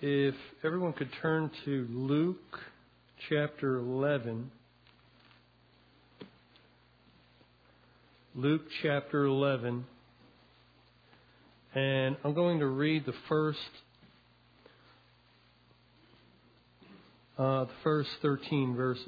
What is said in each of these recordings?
If everyone could turn to Luke chapter 11. Luke chapter 11. And I'm going to read the first 13 verses.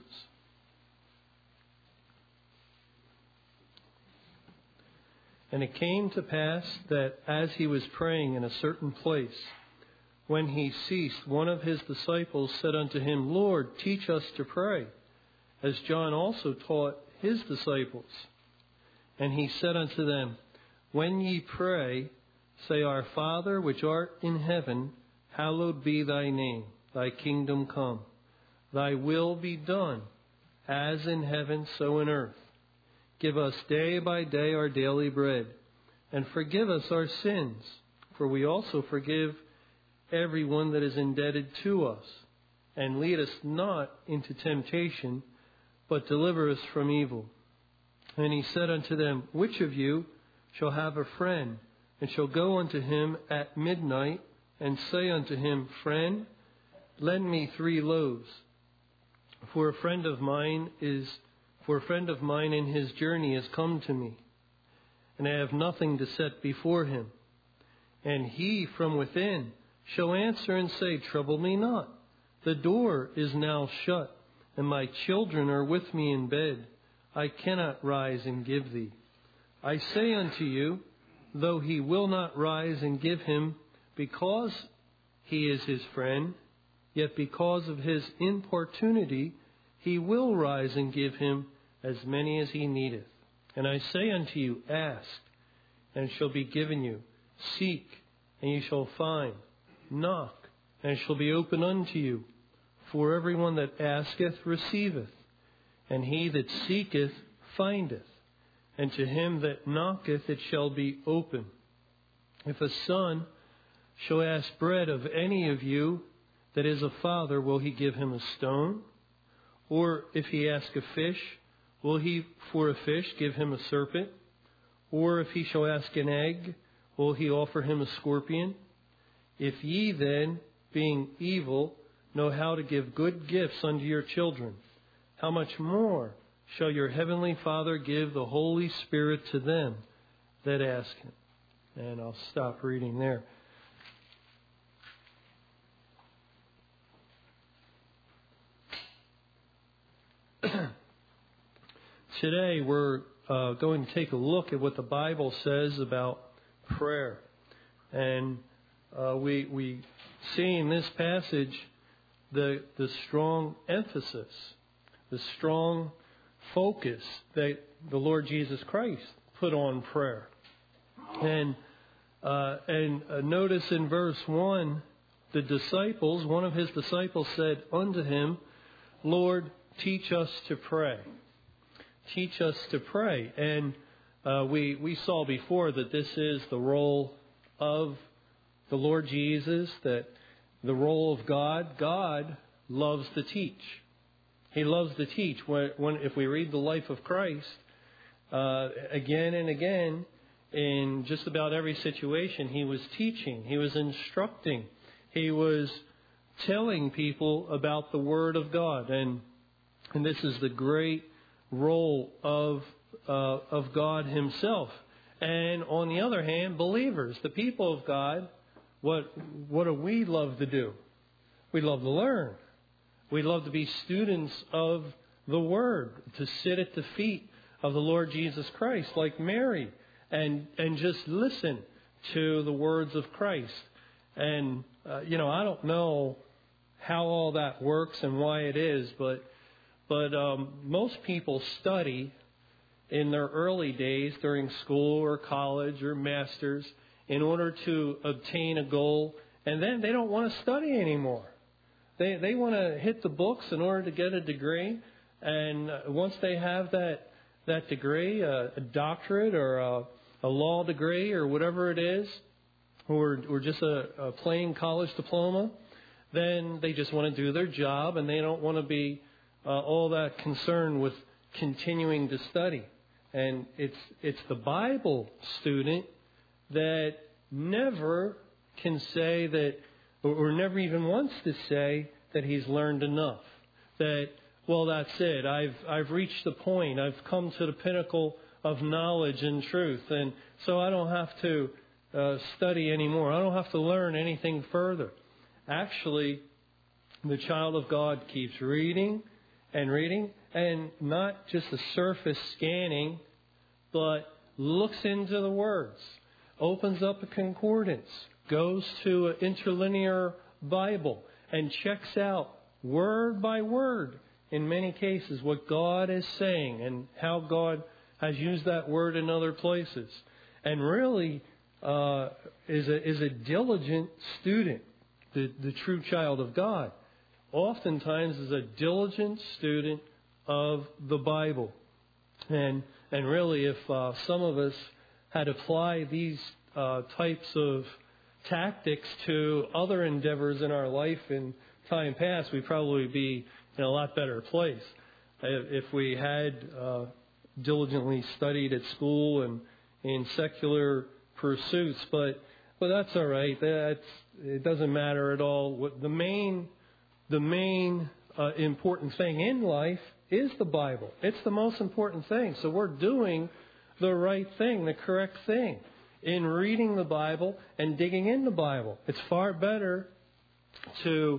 And it came to pass that as he was praying in a certain place, when he ceased, one of his disciples said unto him, Lord, teach us to pray, as John also taught his disciples. And he said unto them, When ye pray, say, Our Father which art in heaven, hallowed be thy name. Thy kingdom come. Thy will be done, as in heaven, so in earth. Give us day by day our daily bread, and forgive us our sins, for we also forgive everyone that is indebted to us. And lead us not into temptation, but deliver us from evil. And he said unto them, Which of you shall have a friend, and shall go unto him at midnight, and say unto him, Friend, lend me 3 loaves, for a friend of mine in his journey is come to me, and I have nothing to set before him. And he from within shall answer and say, Trouble me not. The door is now shut, and my children are with me in bed. I cannot rise and give thee. I say unto you, though he will not rise and give him, because he is his friend, yet because of his importunity, he will rise and give him as many as he needeth. And I say unto you, Ask, and it shall be given you. Seek, and ye shall find. Knock, and it shall be opened unto you. For everyone that asketh receiveth, and he that seeketh findeth, and to him that knocketh it shall be open. If a son shall ask bread of any of you that is a father, will he give him a stone? Or if he ask a fish, will he for a fish give him a serpent? Or if he shall ask an egg, will he offer him a scorpion? If ye then, being evil, know how to give good gifts unto your children, how much more shall your heavenly Father give the Holy Spirit to them that ask him? And I'll stop reading there. Today we're going to take a look at what the Bible says about prayer. And we see in this passage the strong emphasis, the strong focus that the Lord Jesus Christ put on prayer. And notice in verse 1, one of his disciples said unto him, Lord, teach us to pray. Teach us to pray. And we saw before that this is the role of the Lord Jesus, that the role of God. God loves to teach. He loves to teach. If we read the life of Christ, again and again, in just about every situation, he was teaching. He was instructing. He was telling people about the Word of God. And this is the great role of God himself. And on the other hand, believers, the people of God, what do we love to do? We love to learn. We love to be students of the Word, to sit at the feet of the Lord Jesus Christ like Mary and just listen to the words of Christ. And, I don't know how all that works and why it is, but most people study in their early days during school or college or master's in order to obtain a goal, and then they don't want to study anymore. They want to hit the books in order to get a degree, and once they have that degree, a doctorate or a law degree or whatever it is, or just a plain college diploma, then they just want to do their job, and they don't want to be all that concerned with continuing to study. And it's the Bible student that never can say that or never even wants to say that he's learned enough. That, well, that's it. I've reached the point. I've come to the pinnacle of knowledge and truth. And so I don't have to study anymore. I don't have to learn anything further. Actually, the child of God keeps reading, and not just a surface scanning, but looks into the words, opens up a concordance, goes to an interlinear Bible, and checks out word by word, in many cases, what God is saying and how God has used that word in other places. And really is a diligent student, the true child of God. Oftentimes is a diligent student of the Bible. And really, if some of us had applied these types of tactics to other endeavors in our life in time past, we'd probably be in a lot better place. If we had diligently studied at school and in secular pursuits, but that's all right. It doesn't matter at all. The main important thing in life is the Bible. It's the most important thing. So we're doing the right thing, the correct thing, in reading the Bible and digging in the Bible. It's far better to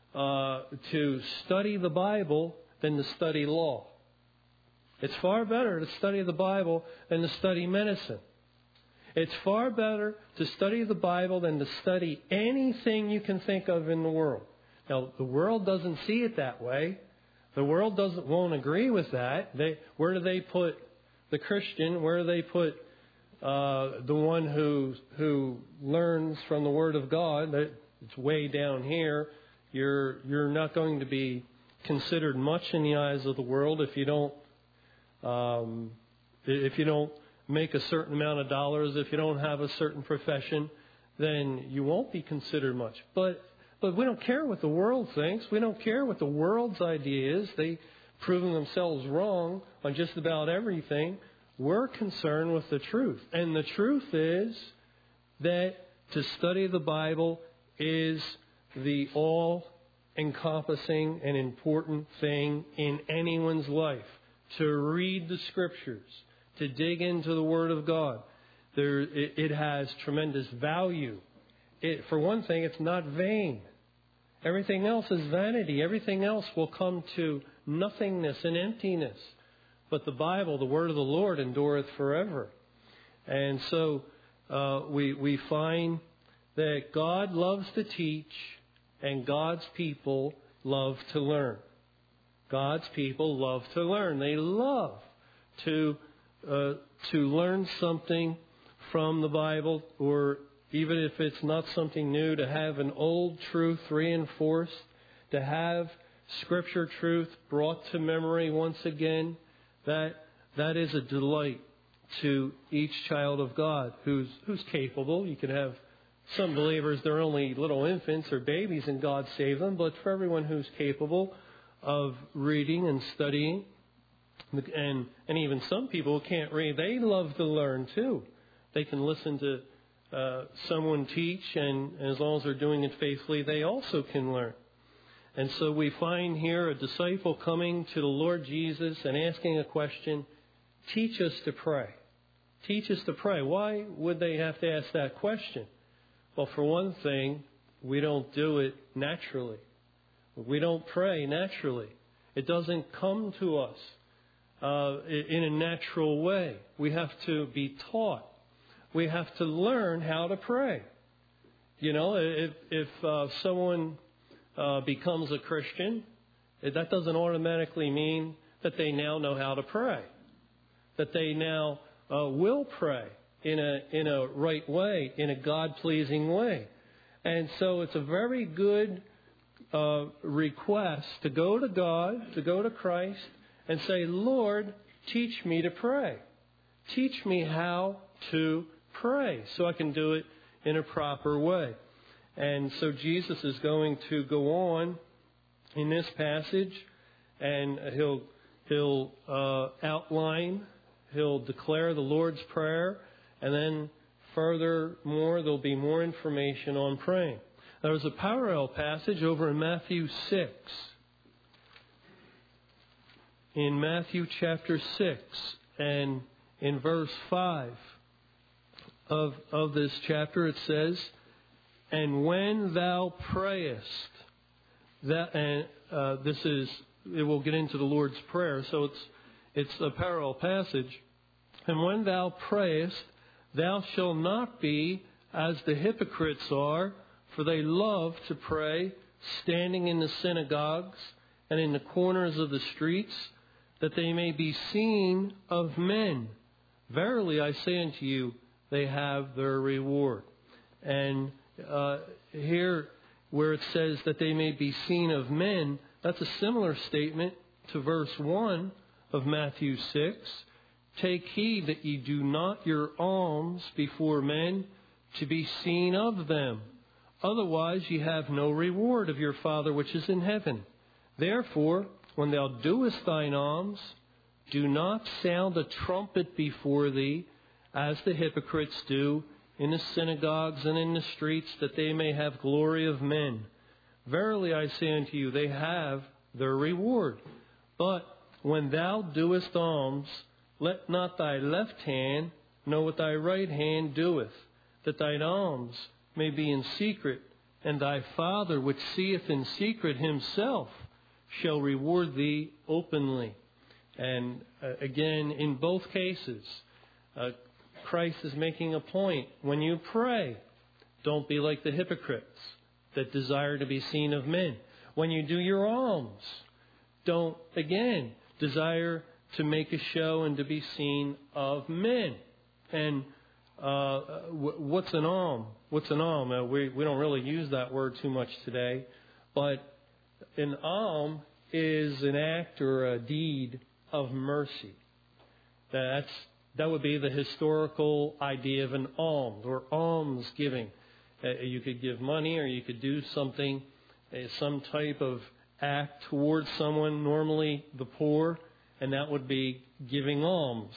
study the Bible than to study law. It's far better to study the Bible than to study medicine. It's far better to study the Bible than to study anything you can think of in the world. Now, the world doesn't see it that way. The world won't agree with that. Where do they put the Christian? Where do they put the one who learns from the Word of God? It's way down here. You're not going to be considered much in the eyes of the world if you don't make a certain amount of dollars. If you don't have a certain profession, then you won't be considered much. But we don't care what the world thinks. We don't care what the world's idea is. They've proven themselves wrong on just about everything. We're concerned with the truth. And the truth is that to study the Bible is the all-encompassing and important thing in anyone's life. To read the Scriptures, to dig into the Word of God. It has tremendous value. For one thing, it's not vain. Everything else is vanity. Everything else will come to nothingness and emptiness. But the Bible, the Word of the Lord, endureth forever. And so we find that God loves to teach and God's people love to learn. God's people love to learn. They love to learn something from the Bible, or even if it's not something new, to have an old truth reinforced, to have Scripture truth brought to memory once again. That is a delight to each child of God who's capable. You can have some believers, they're only little infants or babies and God save them, but for everyone who's capable of reading and studying, and even some people who can't read, they love to learn too. They can listen to someone teach, and as long as they're doing it faithfully, they also can learn. And so we find here a disciple coming to the Lord Jesus and asking a question, teach us to pray. Teach us to pray. Why would they have to ask that question? Well, for one thing, we don't do it naturally. We don't pray naturally. It doesn't come to us in a natural way. We have to be taught. We have to learn how to pray. You know, if someone becomes a Christian, that doesn't automatically mean that they now know how to pray. That they now will pray in a right way, in a God-pleasing way. And so it's a very good request to go to God, to go to Christ, and say, Lord, teach me to pray. Teach me how to pray so I can do it in a proper way. And so Jesus is going to go on in this passage, and he'll outline, he'll declare the Lord's Prayer, and then furthermore, there'll be more information on praying. There's a parallel passage over in Matthew 6. In Matthew chapter 6 and in verse 5 of this chapter it says, "And when thou prayest," it will get into the Lord's Prayer, so it's a parallel passage. "And when thou prayest, thou shalt not be as the hypocrites are, for they love to pray, standing in the synagogues and in the corners of the streets, that they may be seen of men. Verily I say unto you, they have their reward." And here, where it says that they may be seen of men, that's a similar statement to verse 1 of Matthew 6. "Take heed that ye do not your alms before men to be seen of them. Otherwise ye have no reward of your Father which is in heaven. Therefore, when thou doest thine alms, do not sound a trumpet before thee, as the hypocrites do in the synagogues and in the streets, that they may have glory of men. Verily I say unto you, they have their reward. But when thou doest alms, let not thy left hand know what thy right hand doeth, that thine alms may be in secret, and thy Father which seeth in secret himself shall reward thee openly." And again, in both cases, Christ is making a point. When you pray, don't be like the hypocrites that desire to be seen of men. When you do your alms, don't, again, desire to make a show and to be seen of men. And what's an alm? What's an alm? We don't really use that word too much today, but an alm is an act or a deed of mercy. That would be the historical idea of an alms or alms giving. You could give money, or you could do something, some type of act towards someone, normally the poor, and that would be giving alms.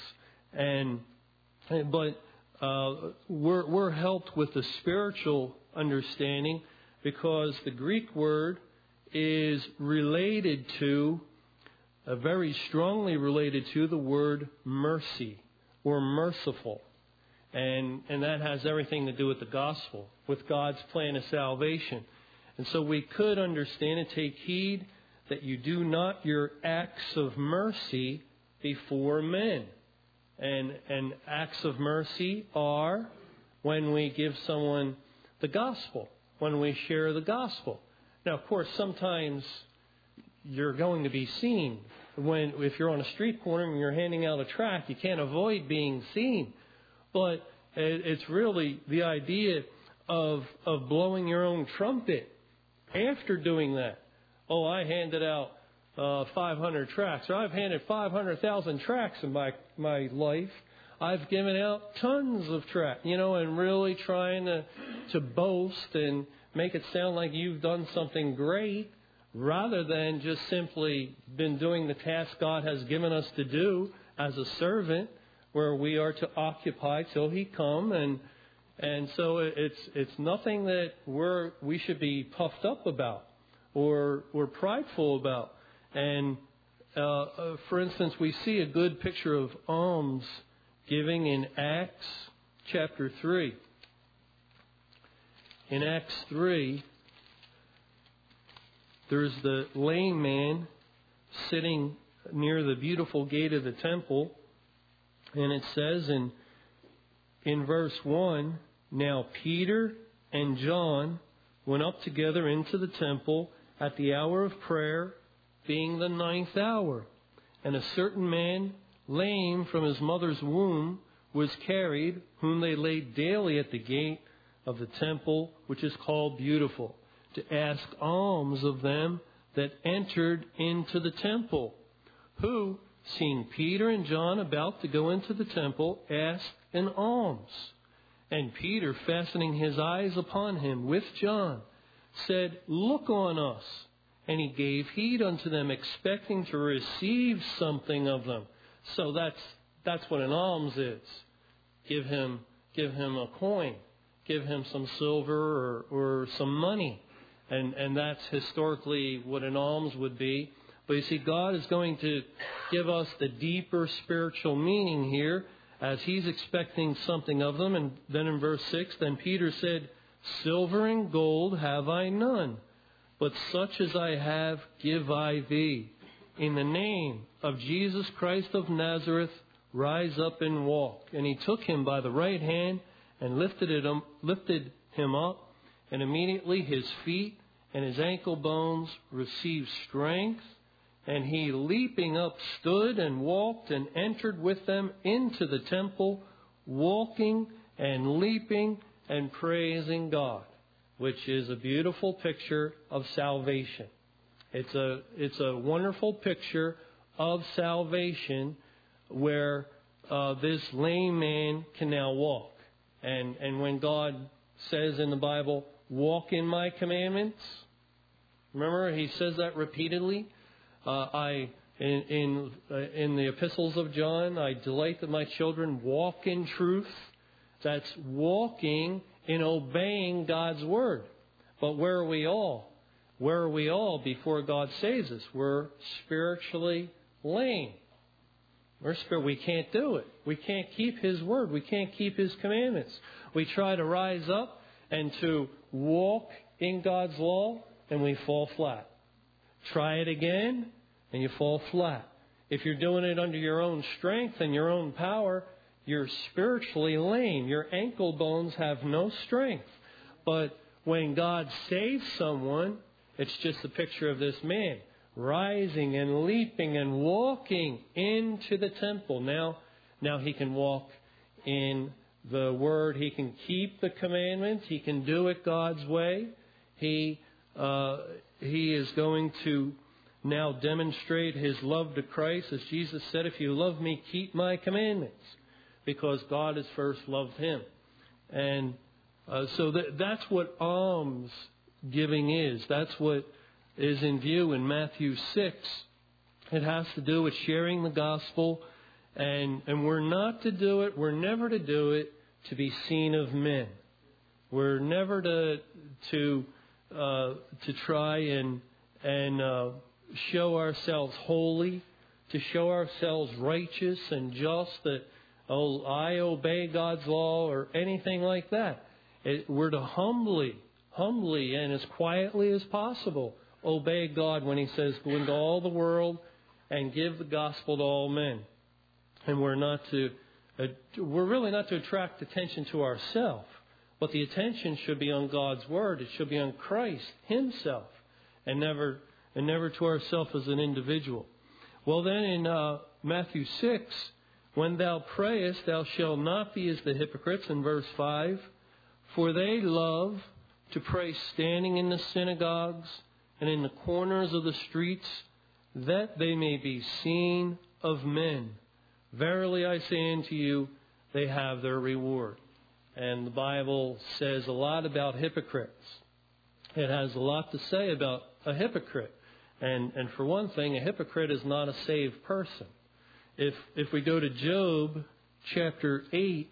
But we're helped with the spiritual understanding, because the Greek word is related to, very strongly related to, the word mercy or merciful. And that has everything to do with the gospel, with God's plan of salvation. And so we could understand and take heed that you do not your acts of mercy before men. And acts of mercy are when we give someone the gospel, when we share the gospel. Now, of course, sometimes you're going to be seen. If you're on a street corner and you're handing out a tract, you can't avoid being seen. But it's really the idea of blowing your own trumpet after doing that. Oh, I handed out 500 tracts, or I've handed 500,000 tracts in my life. I've given out tons of tracts, and really trying to boast and make it sound like you've done something great, rather than just simply been doing the task God has given us to do as a servant, where we are to occupy till He come. And so it's nothing that we should be puffed up about or prideful about. And for instance, we see a good picture of alms giving in Acts chapter 3. In Acts 3, there's the lame man sitting near the beautiful gate of the temple. And it says in verse 1, "Now Peter and John went up together into the temple at the hour of prayer, being the 9th hour. And a certain man, lame from his mother's womb, was carried, whom they laid daily at the gate of the temple, which is called Beautiful, to ask alms of them that entered into the temple, who, seeing Peter and John about to go into the temple, asked an alms. And Peter, fastening his eyes upon him with John, said, Look on us. And he gave heed unto them, expecting to receive something of them." So that's what an alms is. Give him a coin. give him some silver or some money. And that's historically what an alms would be. But you see, God is going to give us the deeper spiritual meaning here as he's expecting something of them. And then in verse 6, then Peter said, silver and gold have I none, but such as I have give I thee. In the name of Jesus Christ of Nazareth, rise up and walk. And he took him by the right hand and lifted him up. And immediately his feet and his ankle bones received strength. And he, leaping up, stood and walked and entered with them into the temple, walking and leaping and praising God, which is a beautiful picture of salvation. It's a wonderful picture of salvation where this lame man can now walk. And when God says in the Bible, walk in my commandments, remember he says that repeatedly. In the epistles of John, I delight that my children walk in truth. That's walking in obeying God's word. But where are we all? Where are we all before God saves us? We're spiritually lame. We can't do it. We can't keep his word. We can't keep his commandments. We try to rise up and to walk in God's law, and we fall flat. Try it again, and you fall flat. If you're doing it under your own strength and your own power, you're spiritually lame. Your ankle bones have no strength. But when God saves someone, it's just a picture of this man rising and leaping and walking into the temple. Now he can walk in the Word. He can keep the commandments. He can do it God's way. He is going to now demonstrate his love to Christ. As Jesus said, if you love me, keep my commandments. Because God has first loved him. And so that's what alms giving is. That's what is in view in Matthew 6. It has to do with sharing the gospel. And we're not to do it, we're never to do it to be seen of men. We're never to try and show ourselves holy, to show ourselves righteous and just, that, oh, I obey God's law or anything like that. We're to humbly and as quietly as possible obey God when he says, go into all the world and give the gospel to all men. And we're really not to attract attention to ourselves, but the attention should be on God's word. It should be on Christ himself, and never to ourselves as an individual. Well, then in Matthew 6, when thou prayest, thou shalt not be as the hypocrites, in verse 5, for they love to pray standing in the synagogues and in the corners of the streets, that they may be seen of men. Verily I say unto you, they have their reward. And the Bible says a lot about hypocrites. It has a lot to say about a hypocrite. And for one thing, a hypocrite is not a saved person. If we go to Job chapter 8,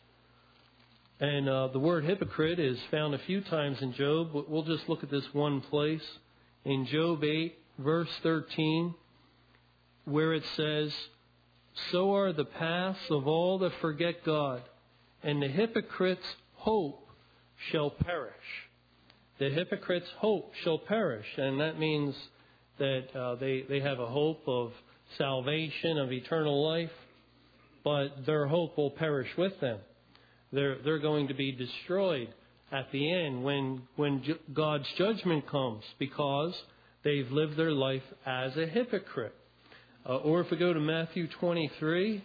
and the word hypocrite is found a few times in Job. We'll just look at this one place. In Job 8, verse 13, where it says, so are the paths of all that forget God, and the hypocrite's hope shall perish. The hypocrite's hope shall perish. And that means that they have a hope of salvation, of eternal life, but their hope will perish with them. They're going to be destroyed at the end when God's judgment comes, because they've lived their life as a hypocrite. Or if we go to Matthew 23,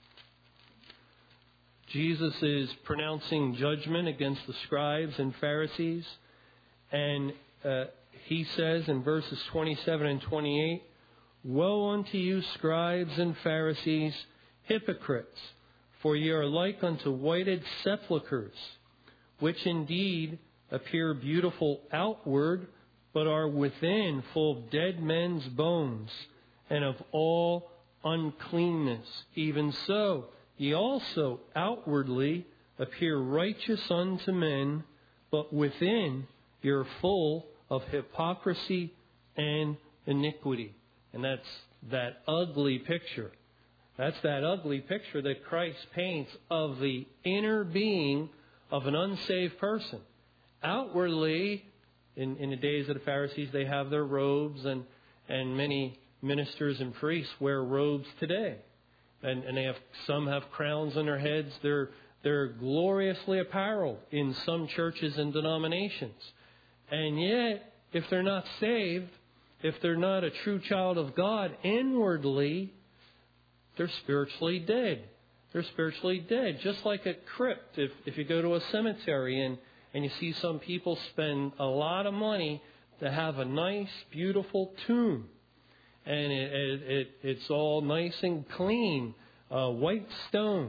Jesus is pronouncing judgment against the scribes and Pharisees. And he says in verses 27 and 28, woe unto you, scribes and Pharisees, hypocrites! For ye are like unto whited sepulchres, which indeed appear beautiful outward, but are within full of dead men's bones, and of all uncleanness. Even so, ye also outwardly appear righteous unto men, but within you're full of hypocrisy and iniquity. And that's that ugly picture. That's that ugly picture that Christ paints of the inner being of an unsaved person. Outwardly, in the days of the Pharisees, they have their robes, and many ministers and priests wear robes today. And some have crowns on their heads. They're gloriously apparelled in some churches and denominations. And yet, if they're not saved, if they're not a true child of God inwardly, they're spiritually dead. They're spiritually dead. Just like a crypt. If you go to a cemetery and you see some people spend a lot of money to have a nice, beautiful tomb. And it's all nice and clean, white stone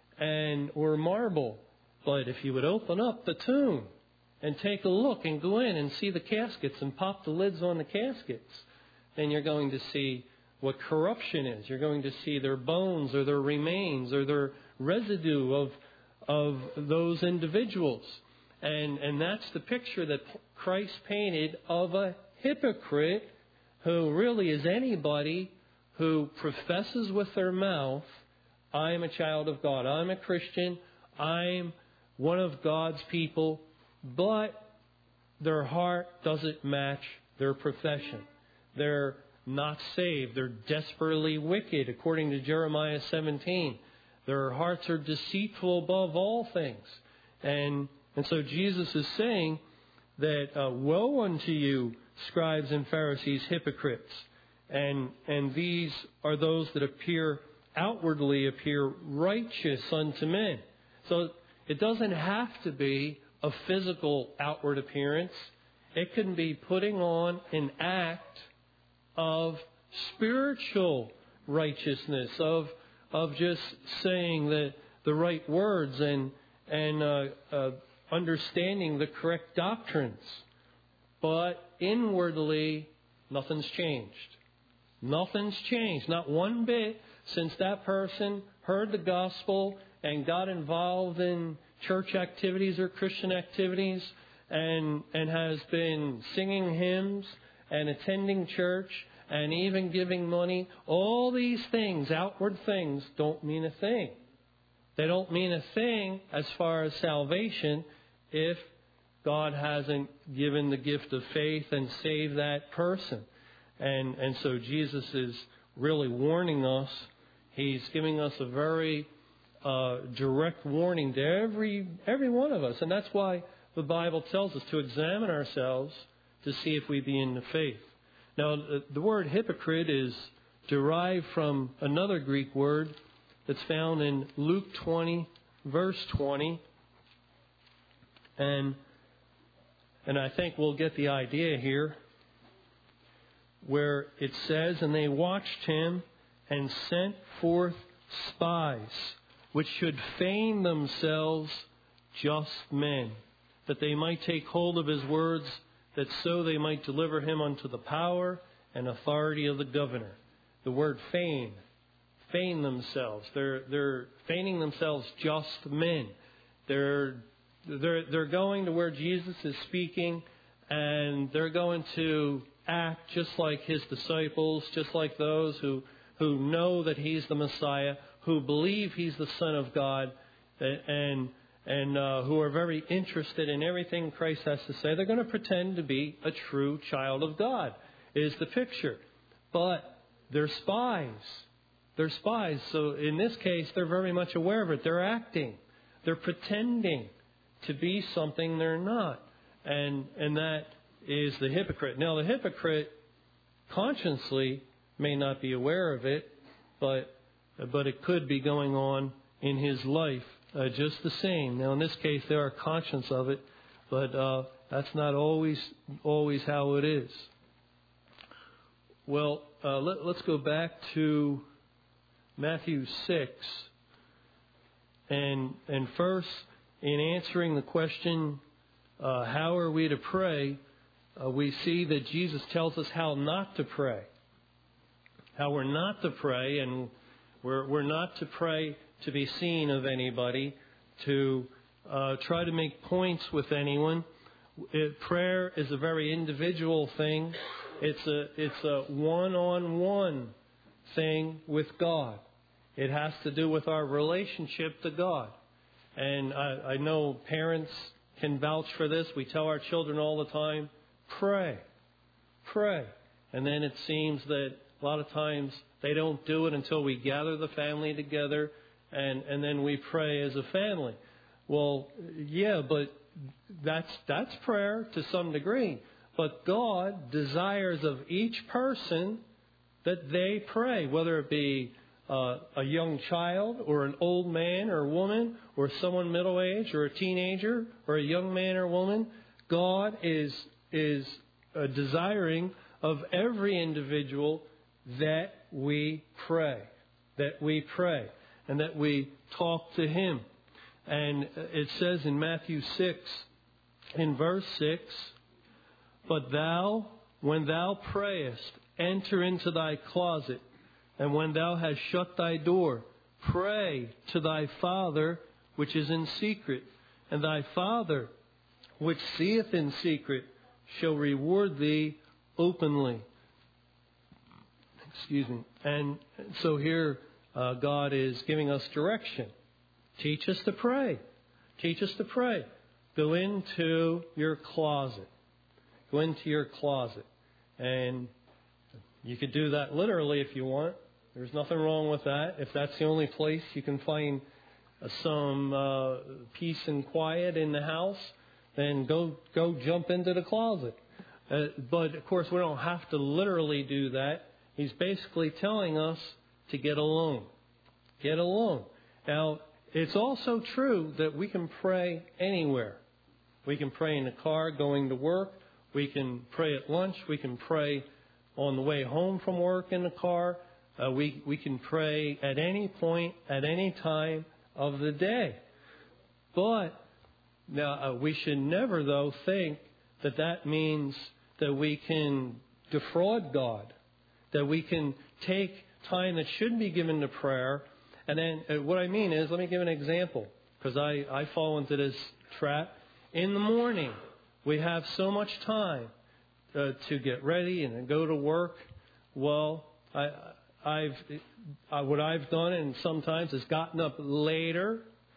or marble. But if you would open up the tomb and take a look and go in and see the caskets and pop the lids on the caskets, then you're going to see what corruption is. You're going to see their bones or their remains or their residue of those individuals. And that's the picture that Christ painted of a hypocrite who really is anybody who professes with their mouth, I am a child of God, I'm a Christian, I'm one of God's people, but their heart doesn't match their profession. They're not saved. They're desperately wicked, according to Jeremiah 17. Their hearts are deceitful above all things. And so Jesus is saying that woe unto you, scribes and Pharisees, hypocrites. And these are those that outwardly appear righteous unto men. So it doesn't have to be a physical outward appearance. It can be putting on an act of spiritual righteousness, of just saying the right words and understanding the correct doctrines. But inwardly, nothing's changed. Nothing's changed. Not one bit since that person heard the gospel and got involved in church activities or Christian activities and has been singing hymns and attending church and even giving money. All these things, outward things, don't mean a thing. They don't mean a thing as far as salvation if God hasn't given the gift of faith and saved that person. And so Jesus is really warning us. He's giving us a very direct warning to every one of us. And that's why the Bible tells us to examine ourselves to see if we be in the faith. Now, the word hypocrite is derived from another Greek word that's found in Luke 20, verse 20. And I think we'll get the idea here, where it says, and they watched him and sent forth spies, which should feign themselves just men, that they might take hold of his words, that so they might deliver him unto the power and authority of the governor. The word feign themselves. They're feigning themselves just men. They're going to where Jesus is speaking, and they're going to act just like his disciples, just like those who know that he's the Messiah, who believe he's the Son of God, and who are very interested in everything Christ has to say. They're going to pretend to be a true child of God, is the picture. But they're spies. They're spies. So in this case, they're very much aware of it. They're acting. They're pretending to be something they're not. And that is the hypocrite. Now, the hypocrite consciously may not be aware of it, but it could be going on in his life just the same. Now, in this case, they are conscious of it, but that's not always how it is. Well, let's go back to Matthew 6. And first, in answering the question, how are we to pray, we see that Jesus tells us how not to pray. How we're not to pray, and we're not to pray to be seen of anybody, to try to make points with anyone. Prayer is a very individual thing. It's a one-on-one thing with God. It has to do with our relationship to God. And I know parents can vouch for this. We tell our children all the time, pray, pray. And then it seems that a lot of times they don't do it until we gather the family together and then we pray as a family. Well, yeah, but that's prayer to some degree. But God desires of each person that they pray, whether it be a young child or an old man or woman or someone middle-aged or a teenager or a young man or woman. God is desiring of every individual that we pray, and that we talk to Him. And it says in Matthew 6, in verse 6, "But thou, when thou prayest, enter into thy closet, and when thou hast shut thy door, pray to thy Father which is in secret, and thy Father which seeth in secret shall reward thee openly." Excuse me. And so here God is giving us direction. Teach us to pray. Teach us to pray. Go into your closet. Go into your closet. And you could do that literally if you want. There's nothing wrong with that. If that's the only place you can find some peace and quiet in the house, then go jump into the closet. But, of course, we don't have to literally do that. He's basically telling us to get alone. Get alone. Now, it's also true that we can pray anywhere. We can pray in the car going to work. We can pray at lunch. We can pray on the way home from work in the car. We can pray at any point, at any time of the day. But now we should never, though, think that that means that we can defraud God, that we can take time that should be given to prayer. And then what I mean is, let me give an example, because I fall into this trap. In the morning, we have so much time to get ready and go to work. Well, what I've done, and sometimes, is gotten up later,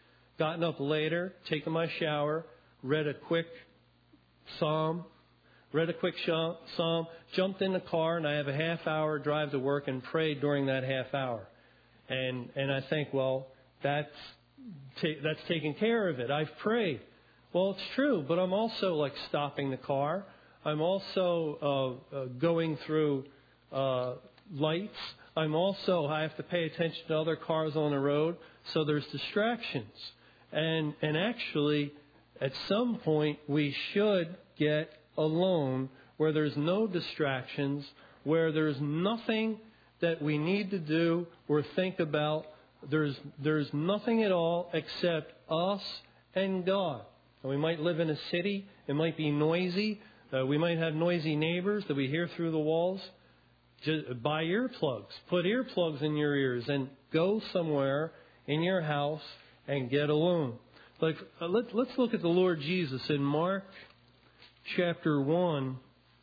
taken my shower, read a quick psalm, jumped in the car, and I have a half-hour drive to work and prayed during that half hour. And I think, well, that's taken care of it. I've prayed. Well, it's true, but I'm also like stopping the car. I'm also going through lights. I have to pay attention to other cars on the road. So there's distractions. And actually, at some point, we should get alone where there's no distractions, where there's nothing that we need to do or think about. There's nothing at all except us and God. And we might live in a city. It might be noisy. We might have noisy neighbors that we hear through the walls. Just buy earplugs. Put earplugs in your ears and go somewhere in your house and get alone. Like, let's look at the Lord Jesus in Mark chapter 1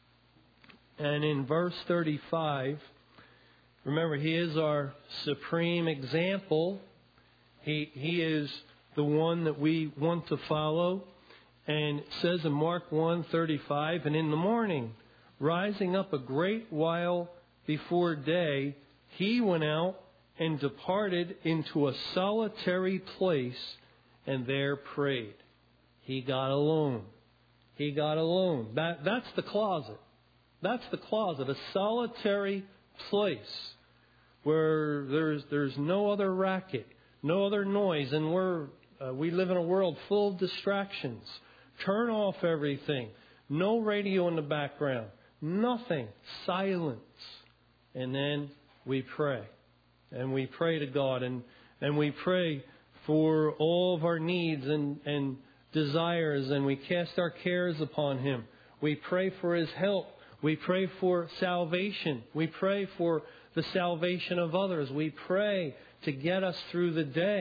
and in verse 35. Remember, He is our supreme example. He is the one that we want to follow. And it says in Mark 1:35, "And in the morning, rising up a great while before day, He went out and departed into a solitary place and there prayed." He got alone. He got alone. That's the closet. That's the closet, a solitary place where there's no other racket, no other noise, and we live in a world full of distractions. Turn off everything. No radio in the background. Nothing. Silence. And then we pray. And we pray to God. And we pray for all of our needs and desires. And we cast our cares upon Him. We pray for His help. We pray for salvation. We pray for the salvation of others. We pray to get us through the day.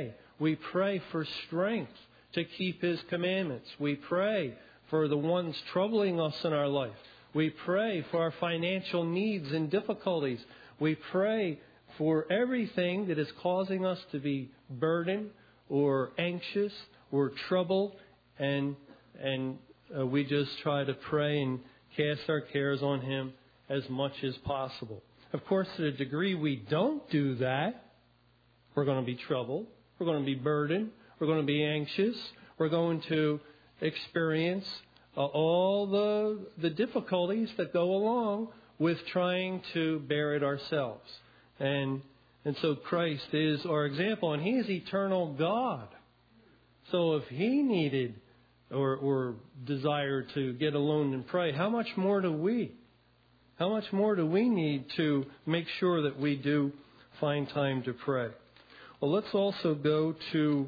We pray for strength to keep His commandments. We pray for the ones troubling us in our life. We pray for our financial needs and difficulties. We pray for everything that is causing us to be burdened or anxious or troubled. And we just try to pray and cast our cares on Him as much as possible. Of course, to the degree we don't do that, we're going to be troubled. We're going to be burdened. We're going to be anxious. We're going to experience all the difficulties that go along with trying to bear it ourselves. And so Christ is our example, and He is eternal God. So if He needed or desired to get alone and pray, how much more do we? How much more do we need to make sure that we do find time to pray? Well, let's also go to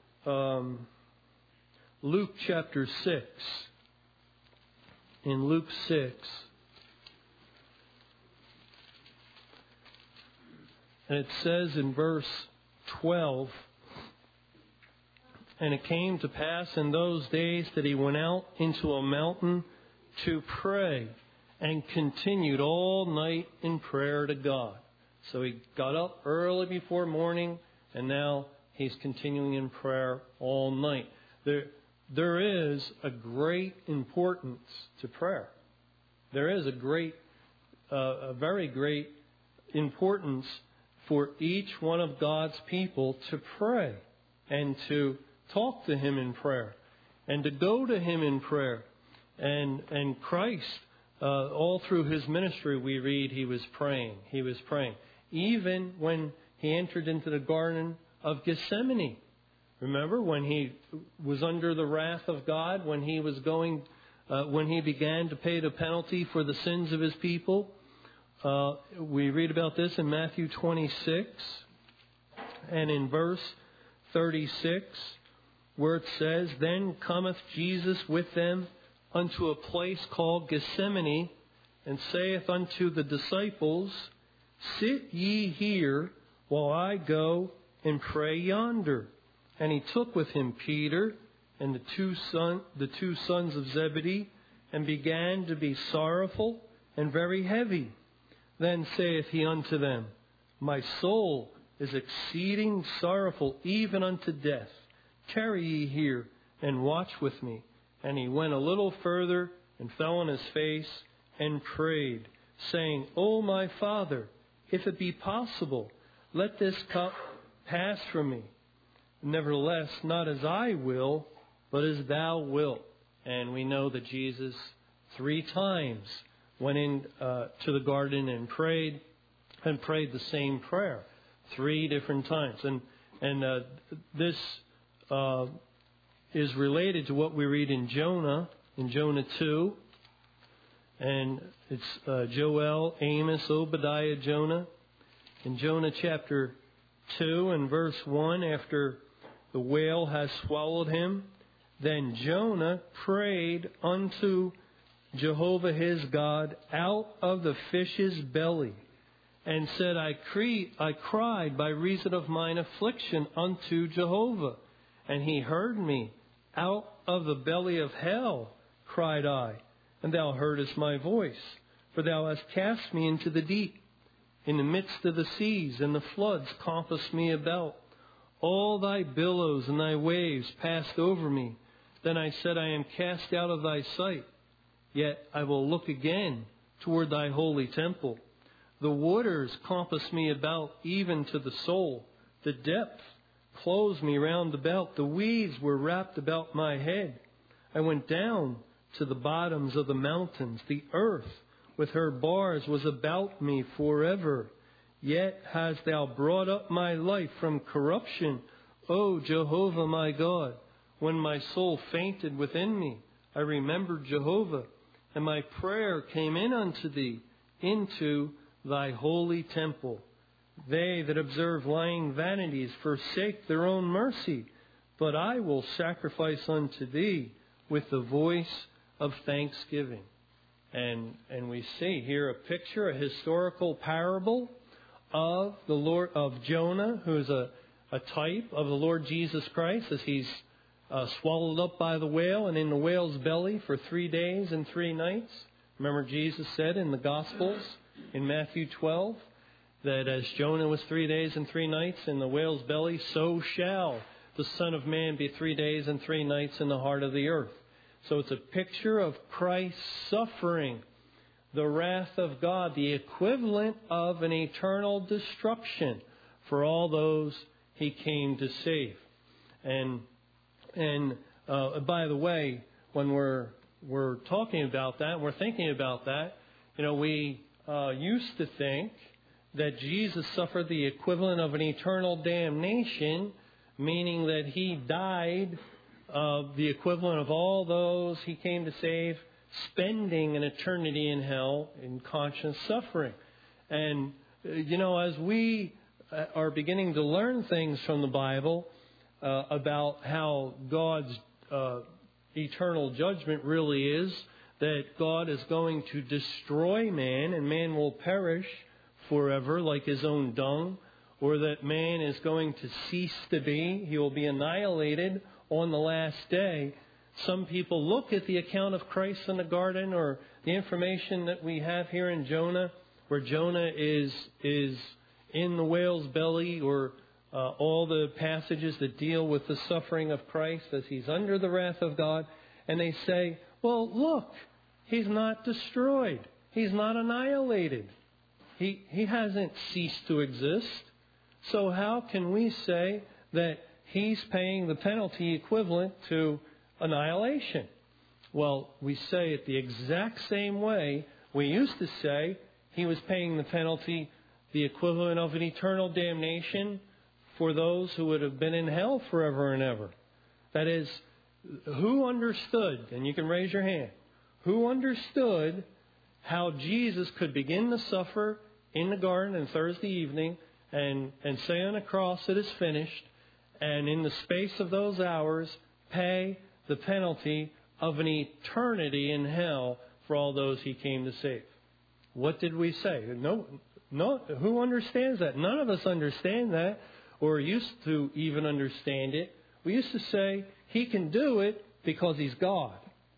Luke chapter 6. In Luke 6, and it says in verse 12, "And it came to pass in those days that He went out into a mountain to pray, and continued all night in prayer to God." So He got up early before morning, and now He's continuing in prayer all night. There is a great importance to prayer. There is a very great importance for each one of God's people to pray and to talk to Him in prayer and to go to Him in prayer. And Christ, all through His ministry, we read He was praying. He was praying. Even when He entered into the Garden of Gethsemane. Remember when He was under the wrath of God, when He was when He began to pay the penalty for the sins of His people? We read about this in Matthew 26 and in verse 36, where it says, "Then cometh Jesus with them unto a place called Gethsemane, and saith unto the disciples, Sit ye here, while I go and pray yonder. And He took with Him Peter and the two sons of Zebedee, and began to be sorrowful and very heavy. Then saith He unto them, My soul is exceeding sorrowful, even unto death. Tarry ye here, and watch with me. And He went a little further, and fell on His face, and prayed, saying, O my Father, if it be possible, let this cup pass from me. Nevertheless, not as I will, but as Thou wilt. And we know that Jesus 3 times went in to the garden and prayed the same prayer 3 different times. And this is related to what we read in Jonah 2. And it's Joel, Amos, Obadiah, Jonah. In Jonah chapter 2 and verse 1, after the whale has swallowed him, then Jonah prayed unto Jehovah his God out of the fish's belly, and said, I cried by reason of mine affliction unto Jehovah, and He heard me. Out of the belly of hell cried I, and Thou heardest my voice. For Thou hast cast me into the deep, in the midst of the seas, and the floods compassed me about. All Thy billows and Thy waves passed over me. Then I said, I am cast out of Thy sight. Yet I will look again toward Thy holy temple. The waters compass me about, even to the soul. The depth closed me round about. The weeds were wrapped about my head. I went down to the bottoms of the mountains. The earth with her bars was about me forever. Yet hast Thou brought up my life from corruption, O Jehovah my God. When my soul fainted within me, I remembered Jehovah, and my prayer came in unto Thee, into Thy holy temple. They that observe lying vanities forsake their own mercy, but I will sacrifice unto Thee with the voice of thanksgiving. And we see here a picture, a historical parable of the Lord, of Jonah, who is a a type of the Lord Jesus Christ as He's swallowed up by the whale and in the whale's belly for 3 days and 3 nights. Remember, Jesus said in the Gospels, in Matthew 12, that as Jonah was 3 days and 3 nights in the whale's belly, so shall the Son of Man be 3 days and 3 nights in the heart of the earth. So it's a picture of Christ suffering the wrath of God, the equivalent of an eternal destruction for all those He came to save. And by the way, when we're talking about that, we're thinking about that, we used to think that Jesus suffered the equivalent of an eternal damnation, meaning that He died the equivalent of all those He came to save, spending an eternity in hell in conscious suffering. And, as we are beginning to learn things from the Bible about how God's eternal judgment really is, that God is going to destroy man and man will perish forever like his own dung, or that man is going to cease to be, he will be annihilated on the last day. Some people look at the account of Christ in the garden, or the information that we have here in Jonah, where Jonah is in the whale's belly, or all the passages that deal with the suffering of Christ as He's under the wrath of God, and they say, well, look, He's not destroyed. He's not annihilated. He hasn't ceased to exist. So how can we say that He's paying the penalty equivalent to annihilation? Well, we say it the exact same way we used to say He was paying the penalty, the equivalent of an eternal damnation for those who would have been in hell forever and ever. That is, who understood, and you can raise your hand, who understood how Jesus could begin to suffer in the garden on Thursday evening and say on the cross it is finished, and in the space of those hours pay the penalty of an eternity in hell for all those He came to save? What did we say? No, who understands that? None of us understand that, or used to even understand it. We used to say He can do it because He's God.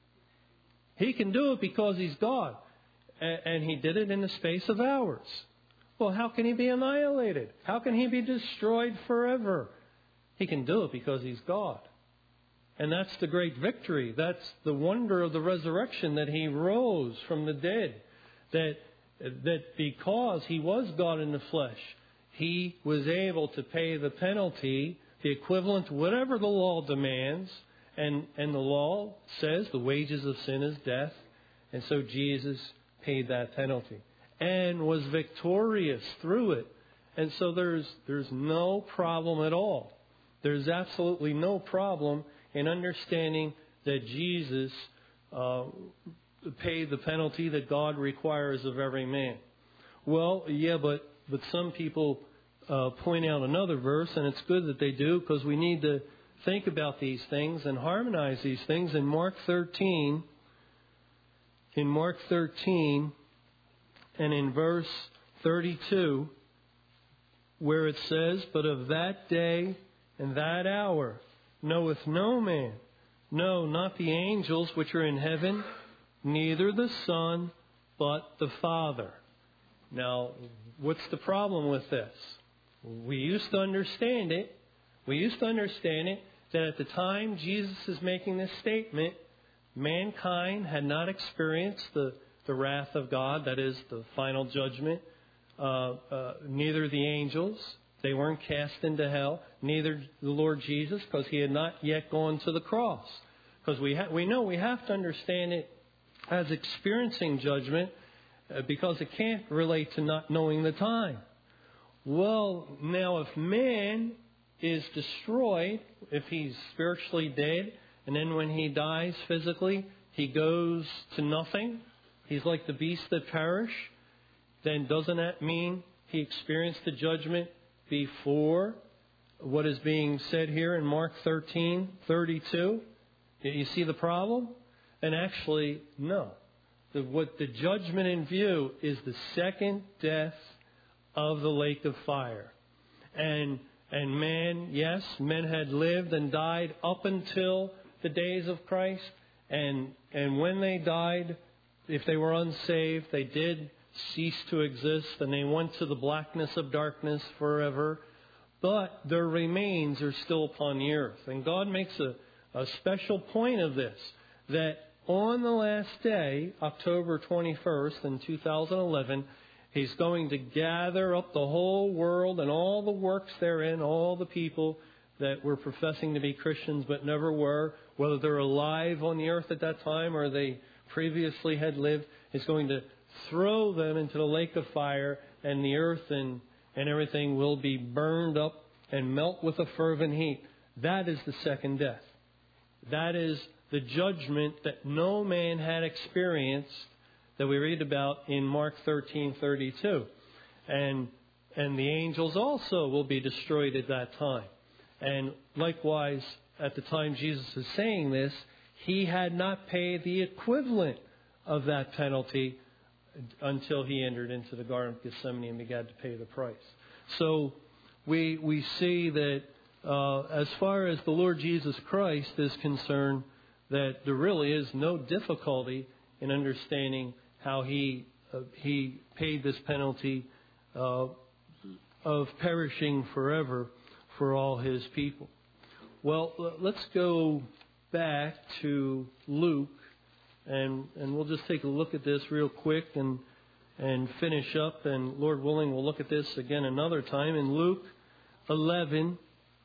He can do it because He's God. And He did it in the space of hours. Well, how can He be annihilated? How can He be destroyed forever? He can do it because He's God. And that's the great victory. That's the wonder of the resurrection, that He rose from the dead. That because He was God in the flesh, He was able to pay the penalty, the equivalent to whatever the law demands. And the law says the wages of sin is death. And so Jesus paid that penalty and was victorious through it. And so there's no problem at all. There's absolutely no problem in understanding that Jesus paid the penalty that God requires of every man. Well, yeah, but some people point out another verse, and it's good that they do, because we need to think about these things and harmonize these things. In Mark 13, and in verse 32, where it says, "But of that day and that hour knoweth no man, no, not the angels which are in heaven, neither the Son, but the Father." Now, what's the problem with this? We used to understand it. That at the time Jesus is making this statement, mankind had not experienced the wrath of God, that is, the final judgment. Neither the angels, they weren't cast into hell. Neither the Lord Jesus, because He had not yet gone to the cross. Because we know we have to understand it as experiencing judgment, because it can't relate to not knowing the time. Well, now if man is destroyed, if he's spiritually dead, and then when he dies physically, he goes to nothing, he's like the beasts that perish, then doesn't that mean he experienced the judgment before what is being said here in Mark 13:32? You see the problem? And actually, no. What the judgment in view is the second death of the lake of fire. And And men had lived and died up until the days of Christ. And when they died, if they were unsaved, they did cease to exist, and they went to the blackness of darkness forever. But their remains are still upon the earth. And God makes a special point of this, that on the last day, October 21st in 2011, He's going to gather up the whole world and all the works therein, all the people that were professing to be Christians but never were, whether they're alive on the earth at that time or they previously had lived. He's going to throw them into the lake of fire, and the earth and everything will be burned up and melt with a fervent heat. That is the second death. That is the judgment that no man had experienced, that we read about in Mark 13:32. And the angels also will be destroyed at that time. And likewise, at the time Jesus is saying this, He had not paid the equivalent of that penalty until He entered into the Garden of Gethsemane and began to pay the price. So we see that as far as the Lord Jesus Christ is concerned, that there really is no difficulty in understanding how He paid this penalty of perishing forever for all His people. Well, let's go back to Luke, and we'll just take a look at this real quick and finish up. And Lord willing, we'll look at this again another time in Luke 11.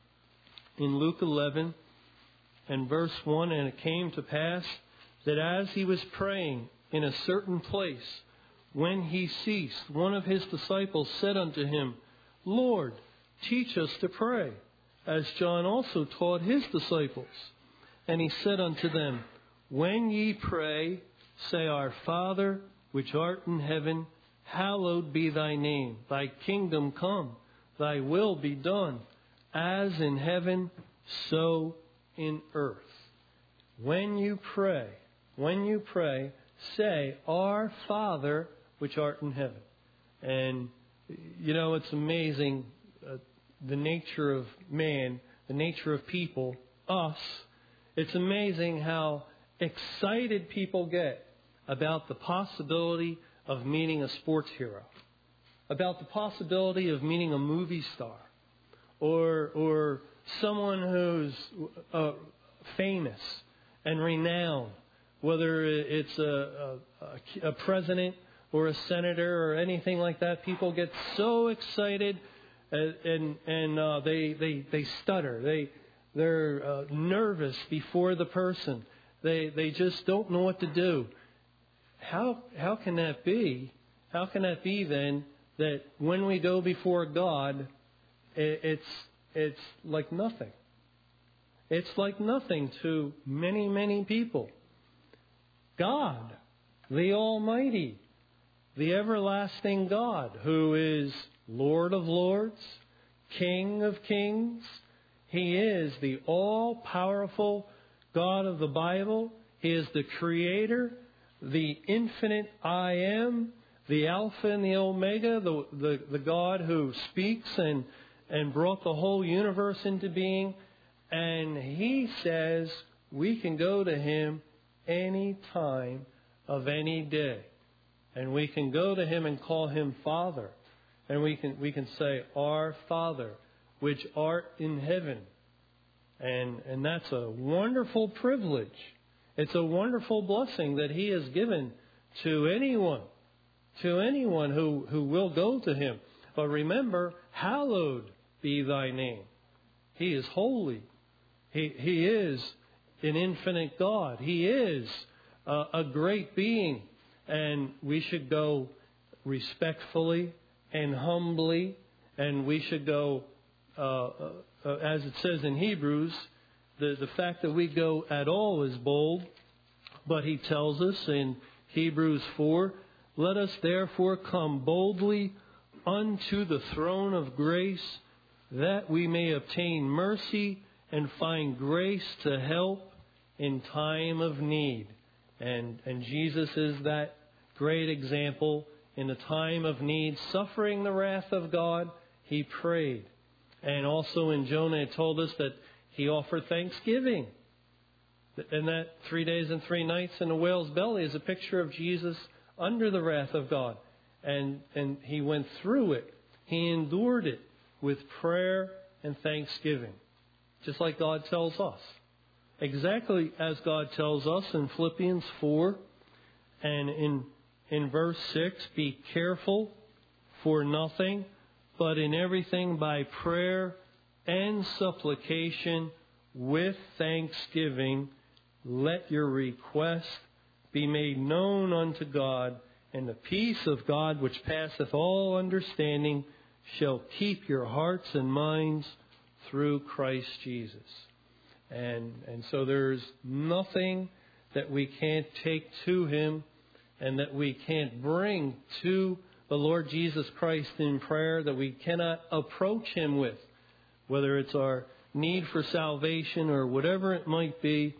In Luke 11 and verse 1, and it came to pass that as He was praying in a certain place, when He ceased, one of His disciples said unto Him, Lord, teach us to pray, as John also taught his disciples. And He said unto them, when ye pray, say, Our Father, which art in heaven, hallowed be Thy name. Thy kingdom come, Thy will be done, as in heaven, so in earth. When you pray, say, Our Father, which art in heaven. And, it's amazing, the nature of man, the nature of people, us. It's amazing how excited people get about the possibility of meeting a sports hero, about the possibility of meeting a movie star, or someone who's famous and renowned, whether it's a president or a senator or anything like that. People get so excited and they stutter. They're nervous before the person. They just don't know what to do. How can that be? How can that be then that when we go before God, it's like nothing? It's like nothing to many, many people. God, the Almighty, the everlasting God, who is Lord of lords, King of kings. He is the all-powerful God of the Bible. He is the Creator, the infinite I Am, the Alpha and the Omega, the God who speaks and brought the whole universe into being. And He says we can go to Him any time of any day. And we can go to Him and call Him Father. And we can say, Our Father, which art in heaven. And that's a wonderful privilege. It's a wonderful blessing that He has given to anyone who will go to Him. But remember, hallowed be Thy name. He is holy. He is an infinite God. He is a great being. And we should go respectfully and humbly. And we should go, as it says in Hebrews, the fact that we go at all is bold. But He tells us in Hebrews 4, Let us therefore come boldly unto the throne of grace, that we may obtain mercy and find grace to help in time of need. And Jesus is that great example. In the time of need, suffering the wrath of God, He prayed. And also in Jonah, it told us that he offered thanksgiving. And that 3 days and 3 nights in the whale's belly is a picture of Jesus under the wrath of God. And he went through it. He endured it with prayer and thanksgiving. Just like God tells us. Exactly as God tells us in Philippians 4 and in verse 6, be careful for nothing, but in everything by prayer and supplication with thanksgiving, let your request be made known unto God, and the peace of God which passeth all understanding shall keep your hearts and minds through Christ Jesus. And so there's nothing that we can't take to Him and that we can't bring to the Lord Jesus Christ in prayer that we cannot approach Him with. Whether it's our need for salvation or whatever it might be,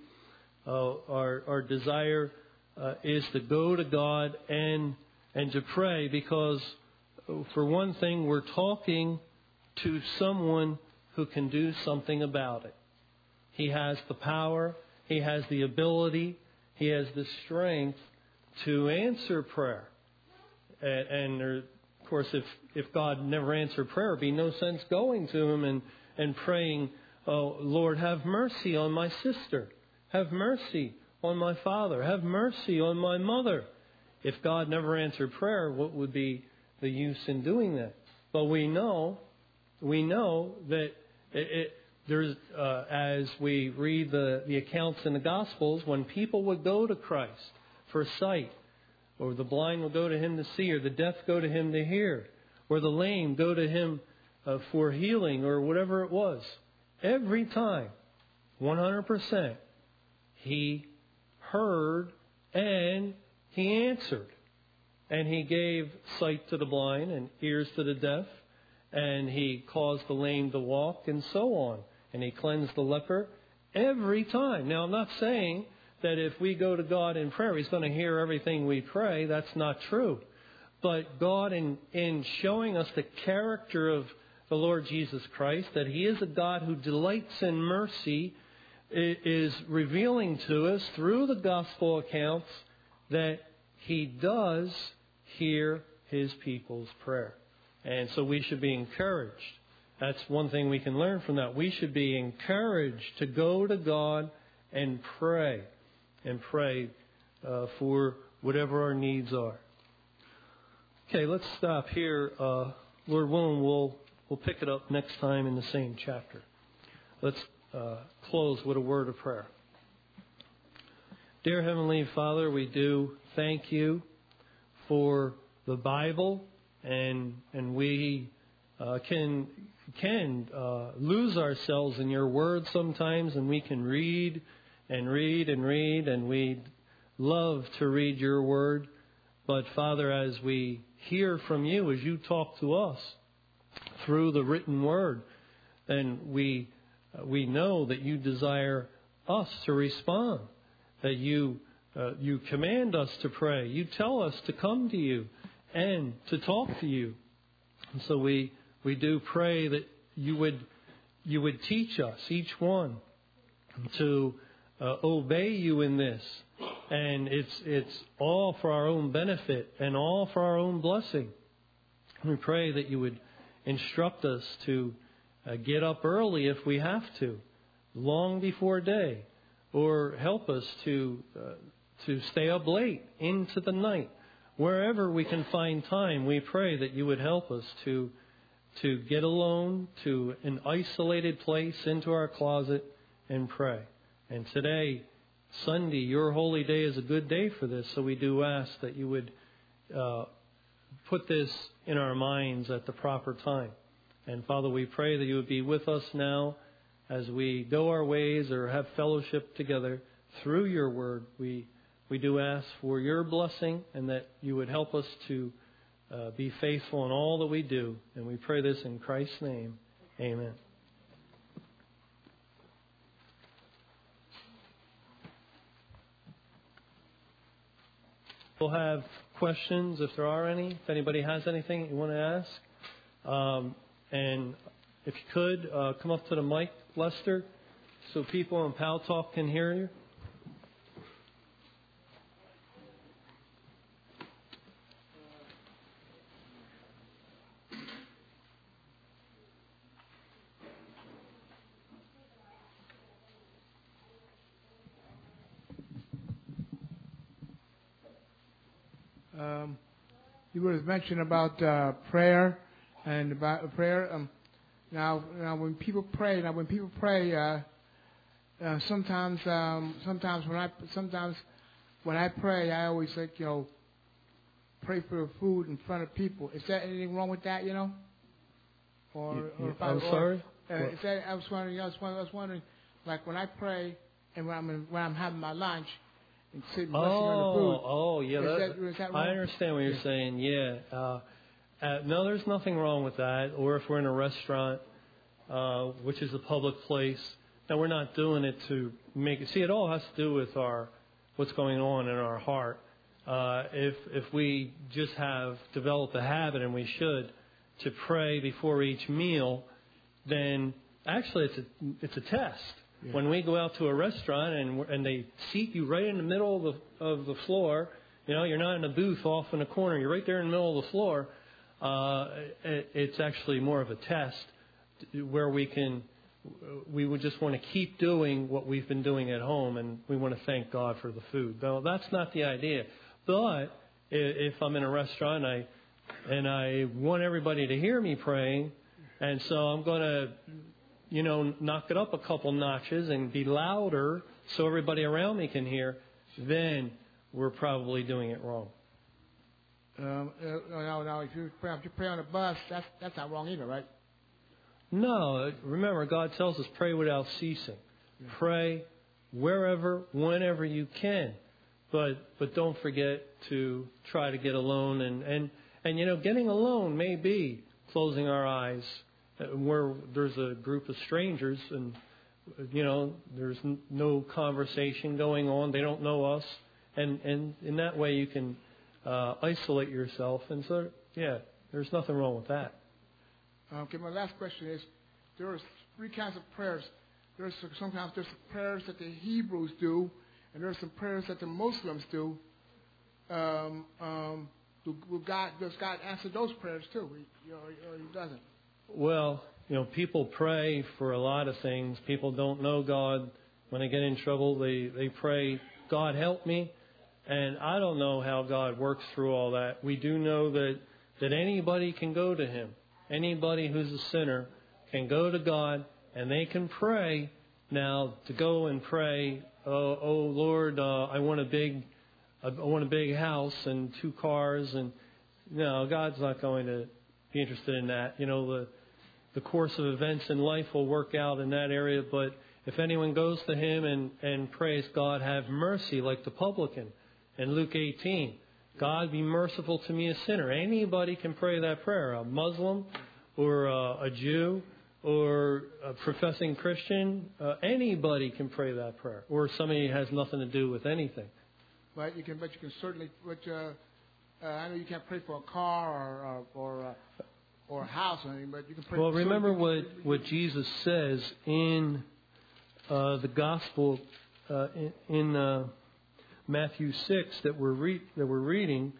our desire is to go to God and to pray, because for one thing, we're talking to someone who can do something about it. He has the power, He has the ability, He has the strength to answer prayer. And there, of course, if God never answered prayer, there'd be no sense going to Him and praying, oh, Lord, have mercy on my sister. Have mercy on my father. Have mercy on my mother. If God never answered prayer, what would be the use in doing that? But we know that there's as we read the accounts in the Gospels, when people would go to Christ for sight, or the blind would go to Him to see, or the deaf go to Him to hear, or the lame go to Him for healing, or whatever it was, every time, 100%, He heard and He answered. And He gave sight to the blind and ears to the deaf, and He caused the lame to walk, and so on. And He cleansed the leper every time. Now, I'm not saying that if we go to God in prayer, He's going to hear everything we pray. That's not true. But God, in showing us the character of the Lord Jesus Christ, that He is a God who delights in mercy, is revealing to us through the gospel accounts that He does hear His people's prayer. And so we should be encouraged. That's one thing we can learn from that. We should be encouraged to go to God and pray for whatever our needs are. Okay, let's stop here. Lord willing, we'll pick it up next time in the same chapter. Let's close with a word of prayer. Dear Heavenly Father, we do thank You for the Bible, and we can lose ourselves in Your Word sometimes, and we can read and read and read, and we love to read Your Word. But Father, as we hear from You, as You talk to us through the written Word, then we know that You desire us to respond, that You command us to pray. You tell us to come to You and to talk to You. And so we do pray that You would teach us, each one, to obey You in this. And it's all for our own benefit and all for our own blessing. We pray that You would instruct us to get up early if we have to, long before day, or help us to stay up late into the night. Wherever we can find time, we pray that You would help us to get alone to an isolated place into our closet and pray. And today, Sunday, Your holy day, is a good day for this, so we do ask that You would put this in our minds at the proper time. And Father, we pray that You would be with us now as we go our ways or have fellowship together through Your Word. We do ask for Your blessing, and that You would help us to be faithful in all that we do. And we pray this in Christ's name. Amen. We'll have questions if there are any. If anybody has anything you want to ask. And if you could, come up to the mic, Lester, so people on Pal Talk can hear you. You were mentioning about prayer and about prayer. Now when people pray, sometimes when I pray, I always like pray for the food in front of people. Is there anything wrong with that? I'm sorry. Is that, I was wondering, like when I pray and when I'm having my lunch. And sitting resting on the food. Yeah. Is that wrong? I understand what you're saying. Yeah. No, there's nothing wrong with that. Or if we're in a restaurant, which is a public place, now we're not doing it to make it. See, it all has to do with what's going on in our heart. If we just have developed a habit, and we should, to pray before each meal, then actually it's a test. Yeah. When we go out to a restaurant and they seat you right in the middle of the floor, you're not in a booth off in a corner. You're right there in the middle of the floor. It's actually more of a test where we would just want to keep doing what we've been doing at home, and we want to thank God for the food. Though that's not the idea. But if I'm in a restaurant and I want everybody to hear me praying, and so I'm going to knock it up a couple notches and be louder so everybody around me can hear, then we're probably doing it wrong. No. If you pray on a bus, that's not wrong either, right? No. Remember, God tells us pray without ceasing. Yeah. Pray wherever, whenever you can. But don't forget to try to get alone. And getting alone may be closing our eyes where there's a group of strangers and, there's no conversation going on. They don't know us. And in that way you can isolate yourself. And so, there's nothing wrong with that. Okay, my last question is, there are three kinds of prayers. Sometimes there's prayers that the Hebrews do, and there's some prayers that the Muslims do. Does God answer those prayers too, or He doesn't? Well, people pray for a lot of things. People don't know God. When they get in trouble, they pray, God help me. And I don't know how God works through all that. We do know that anybody can go to Him. Anybody who's a sinner can go to God, and they can pray. Now, to go and pray, oh Lord, I want a big house and 2 cars, and no, God's not going to be interested in that. The course of events in life will work out in that area, but if anyone goes to Him and prays, God have mercy, like the publican in Luke 18, God be merciful to me, a sinner. Anybody can pray that prayer, a Muslim or a Jew or a professing Christian, anybody can pray that prayer, or somebody who has nothing to do with anything. But you can certainly. I know you can't pray for a car or a house or anything, but you can pray. Well, remember what Jesus says in the Gospel in Matthew 6 that we're reading,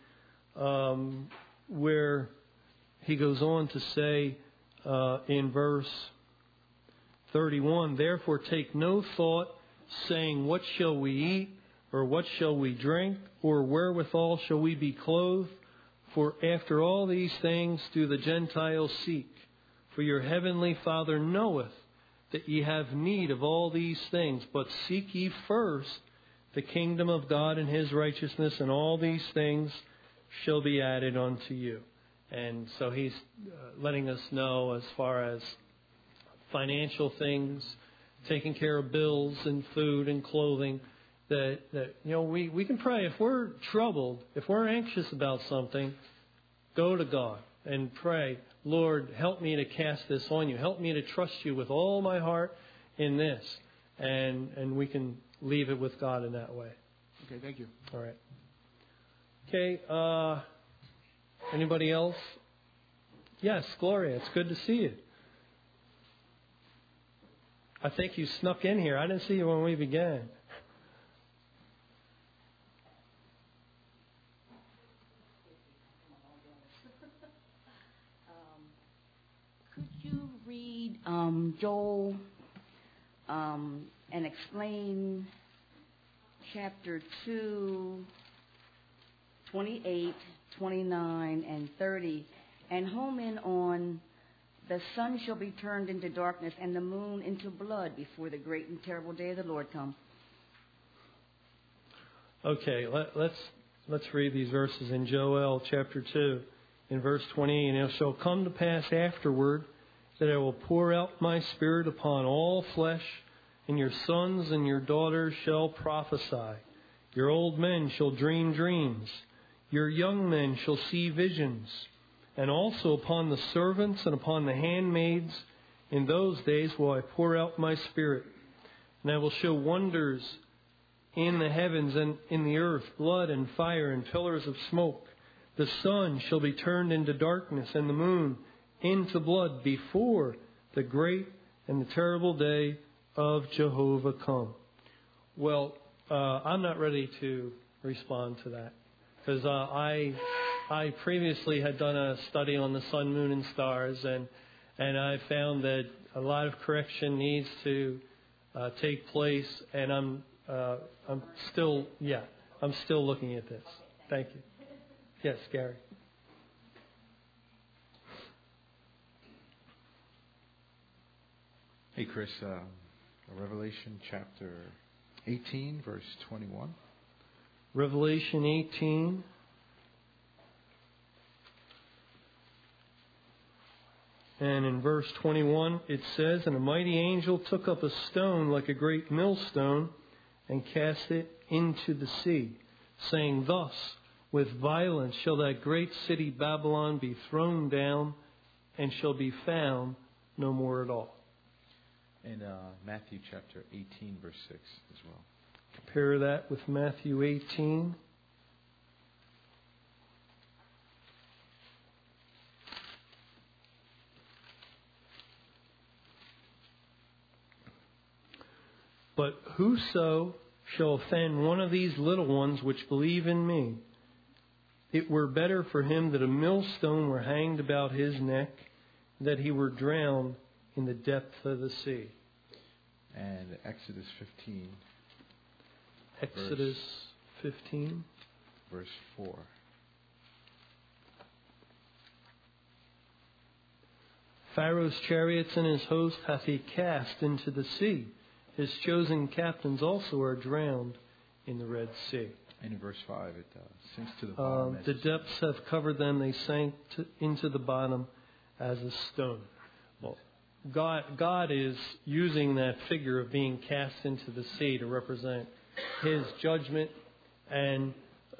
where He goes on to say in verse 31, "Therefore take no thought, saying, what shall we eat, or what shall we drink, or wherewithal shall we be clothed? For after all these things do the Gentiles seek. For your heavenly Father knoweth that ye have need of all these things. But seek ye first the kingdom of God and His righteousness, and all these things shall be added unto you." And so He's letting us know, as far as financial things, taking care of bills and food and clothing, that we can pray. If we're troubled, if we're anxious about something, go to God and pray, Lord, help me to cast this on you. Help me to trust you with all my heart in this. And we can leave it with God in that way. Okay, thank you. All right. Okay, anybody else? Yes, Gloria, it's good to see you. I think you snuck in here. I didn't see you when we began. Could you read Joel and explain chapter 2, 28, 29, and 30, and home in on the sun shall be turned into darkness and the moon into blood before the great and terrible day of the Lord come. Okay, let's read these verses in Joel chapter 2, in verse 20. And it shall come to pass afterward that I will pour out my Spirit upon all flesh, and your sons and your daughters shall prophesy. Your old men shall dream dreams. Your young men shall see visions. And also upon the servants and upon the handmaids in those days will I pour out my Spirit. And I will show wonders in the heavens and in the earth, blood and fire and pillars of smoke. The sun shall be turned into darkness and the moon into blood before the great and the terrible day of Jehovah come. Well, I'm not ready to respond to that because I previously had done a study on the sun, moon, and stars, and I found that a lot of correction needs to take place, and I'm still looking at this. Thank you. Yes, Gary. Hey, Chris. Revelation chapter 18, verse 21. Revelation 18. And in verse 21, it says, And a mighty angel took up a stone like a great millstone and cast it into the sea, saying, Thus, with violence shall that great city Babylon be thrown down, and shall be found no more at all. And Matthew chapter 18, verse 6 as well. Compare that with Matthew 18. But whoso shall offend one of these little ones which believe in me, it were better for him that a millstone were hanged about his neck, that he were drowned in the depth of the sea. And Exodus 15. Exodus 15. Verse 4. Pharaoh's chariots and his host hath he cast into the sea. His chosen captains also are drowned in the Red Sea. And in verse 5, it sinks to the bottom. The depths have covered them. They sank into the bottom as a stone. Well, God is using that figure of being cast into the sea to represent His judgment and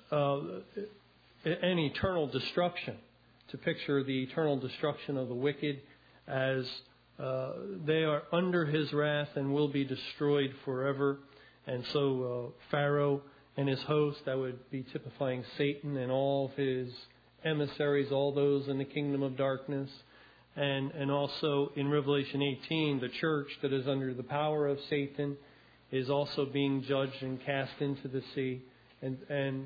eternal destruction, to picture the eternal destruction of the wicked as they are under His wrath and will be destroyed forever. And so Pharaoh and his host, that would be typifying Satan and all of his emissaries, all those in the kingdom of darkness. And also in Revelation 18, the church that is under the power of Satan is also being judged and cast into the sea. And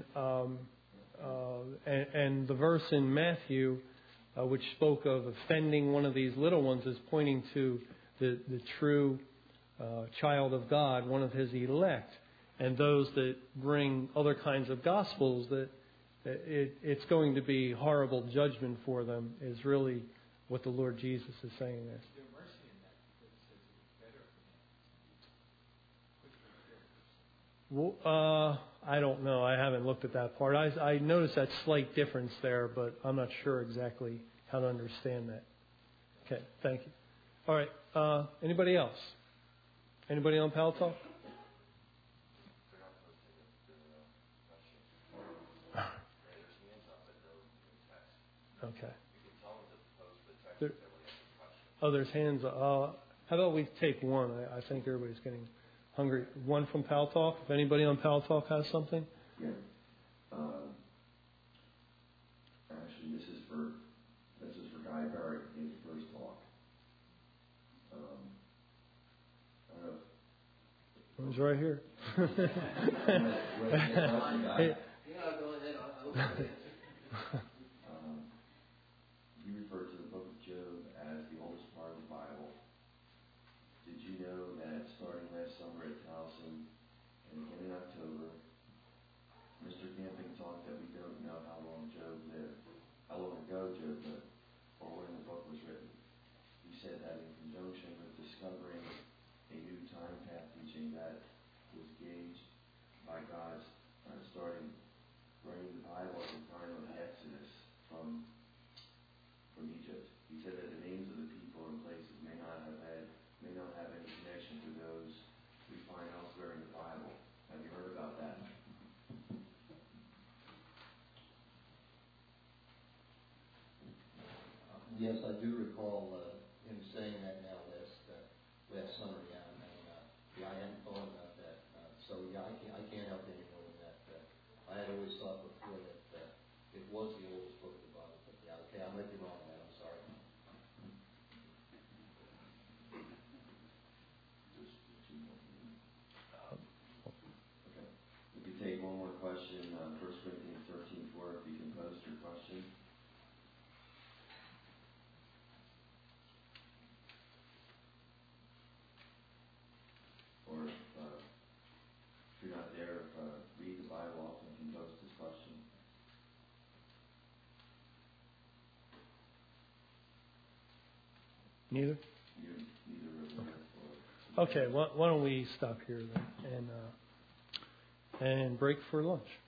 the verse in Matthew, which spoke of offending one of these little ones, is pointing to the true child of God, one of His elect, and those that bring other kinds of gospels. That it's going to be horrible judgment for them is really what the Lord Jesus is saying there. Well, I don't know. I haven't looked at that part. I noticed that slight difference there, but I'm not sure exactly how to understand that. Okay, thank you. All right. Anybody else? Anybody on Pal Talk? Okay. There's hands. How about we take one? I think everybody's getting hungry. One from Pal Talk. If anybody on Pal Talk has something. Yeah. Actually, this is for Guy Barrett in his first talk. It's right here. You refer to the book of Job as the oldest part of the Bible. Did you know that starting last summer at Towson and again in October, Mr. Camping taught that we don't know how long ago Job lived, or when the book was written. He said that in conjunction with discovering a new time path teaching that was gauged by God's starting writing the Bible at the time of the Exodus from Egypt. He said that the names of the people and places may not have any connection to those we find elsewhere in the Bible. Have you heard about that? Yes, I do recall him saying that now last summer. Yeah, I hadn't thought about that. I can't help any more than that. I had always thought before that it was the oldest book of the Bible. But yeah, okay, I might be wrong on that. I'm sorry. Okay. We can take one more question. 1 Corinthians 13:4. If you can post your question. Or if you're not there, read the Bible often can post this question. Neither? Neither of them. Okay, why don't we stop here then and break for lunch?